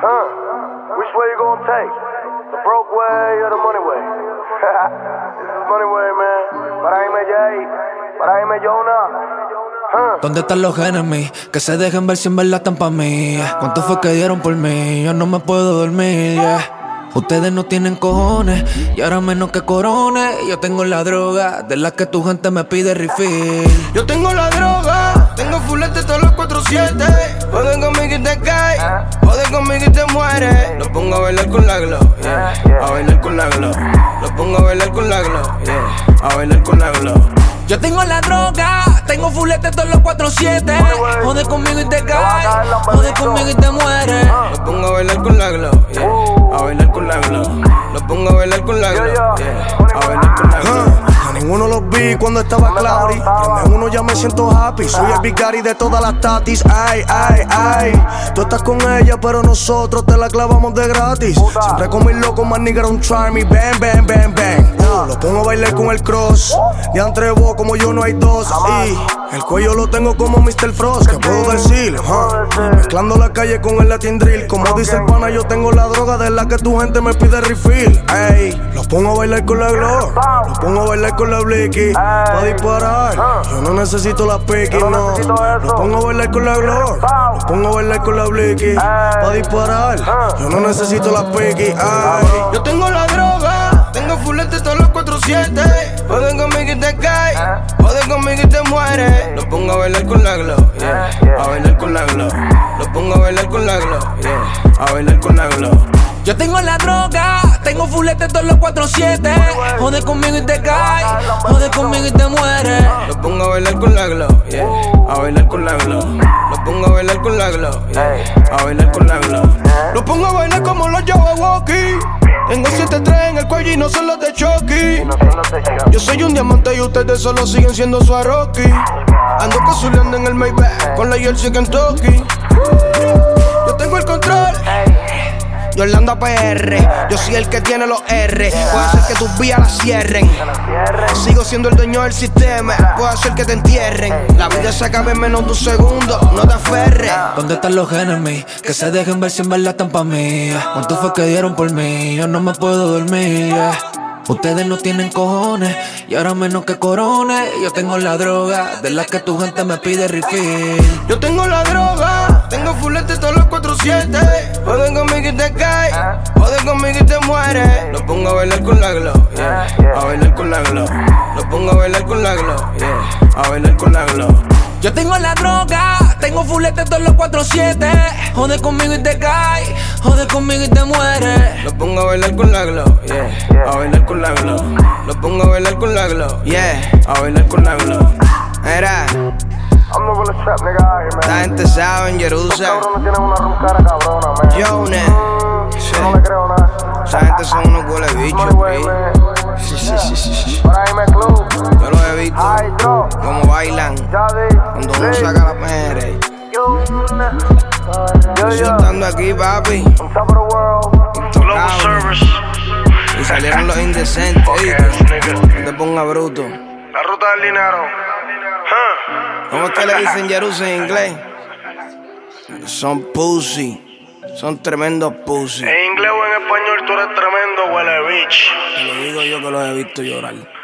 Which way you gonna take? The broke way or the money way? This is money way, man. Paraíme Jay, paraíme Jonah. ¿Dónde están los enemies? Que se dejen ver si en verdad están pa' mí. ¿Cuánto fue que dieron por mí? Yo no me puedo dormir, Ustedes no tienen cojones y ahora menos que corones. Yo tengo la droga de la que tu gente me pide refill. Yo tengo la droga, tengo fulete todos los 4-7. Jode conmigo y te cae, jode conmigo y te muere. Lo pongo a bailar con la glow, a bailar con la glow. Lo pongo a bailar con la glow, a bailar con la glow. Yo tengo la droga, tengo fulete todos los 4-7. Jode conmigo y te cae, jode conmigo y te muere. Lo pongo a bailar con la glow, a bailar con la glow. Lo pongo a bailar con la glow, a bailar con la glow. A ninguno los vi cuando estaba Clary. Prende uno ya me siento happy. Soy el Bigari de todas las tatis. Ay, ay, ay. Tú estás con ella, pero nosotros te la clavamos de gratis. Siempre con mis locos, más nigga don't try me. Bang, bang, bang, bang. Lo pongo a bailar con el cross. Ya entre vos como yo no hay dos. Y el cuello lo tengo como Mr. Frost. ¿Qué puedo decir? Mezclando la calle con el Latin Drill. Como dice el pana, yo tengo la droga de la que tu gente me pide refill. Ey, los pongo a bailar con la glow. Los pongo a bailar con la blicky. Pa' disparar, yo no necesito la piqui, no. Los pongo a bailar con la glow. Los pongo a bailar con la blicky. Pa' disparar, yo no necesito la piqui. Yo tengo la droga, tengo fulete todos los 4-7. Jode conmigo y te cae, jode conmigo y te muere. Lo pongo a bailar con la glow, a bailar con la glow. Lo pongo a bailar con la glow, a bailar con la glow. Yo tengo la droga, tengo fulete todos los 4-7. Jode conmigo y te cae, jode conmigo y te muere. Lo pongo a bailar con la glow, a bailar con la glow. Lo pongo a bailar con la glow, a bailar con la glow. Lo pongo a bailar como los Jabberwocky. Tengo 7-3 en el cuello y no son los de Chucky. Yo soy un diamante y ustedes solo siguen siendo su Rocky. Ando cazuleando en el Maybach con la jersey Kentucky. Yo tengo el control, yo Orlando PR, yo soy el que tiene los R. Puede ser que tus vías las cierren. Sigo siendo el dueño del sistema. Puede ser que te entierren. La vida se acaba en menos de un segundo. No te aferres. ¿Dónde están los enemies? Que se dejen ver si en verdad están pa' mí. ¿Cuánto fue que dieron por mí? Yo no me puedo dormir, Ustedes no tienen cojones y ahora menos que corones. Yo tengo la droga de la que tu gente me pide refill. Yo tengo la droga, tengo fulete todos los 4-7. Jode conmigo y te cae, jode conmigo y te muere. Lo pongo a bailar con la glow, a bailar con la glow. Lo pongo a bailar con la glow, a bailar con la glow. Yo tengo la droga, tengo fulete todos los 4-7. Jode conmigo y te cae, jode conmigo y te muere. Lo pongo a bailar con la glow, a bailar con la glow. Lo pongo a bailar con la glow, a bailar con la glow. Era, I'm the realest trap nigga out here, man. esta gente sabe en Jerusalén. Cabrones tienen una roncara cabrona, man. Jonah, Yo no le creo nada. esa gente son unos huele bichos, Money way, man. sí. Paraíme Club. Yo los he visto Ay, bro. como bailan Jadi. cuando uno saca la mere. Yo estando aquí, papi, On top of the world. intocable. Y salieron los indecentes, ¿viste? No te pongas bruto. La ruta del dinero. ¿Cómo es que le dicen Jerusalén en inglés? Son pussy. Son tremendos pussy. En inglés o en español tú eres tremendo, huele bitch. Te lo digo yo que los he visto llorar.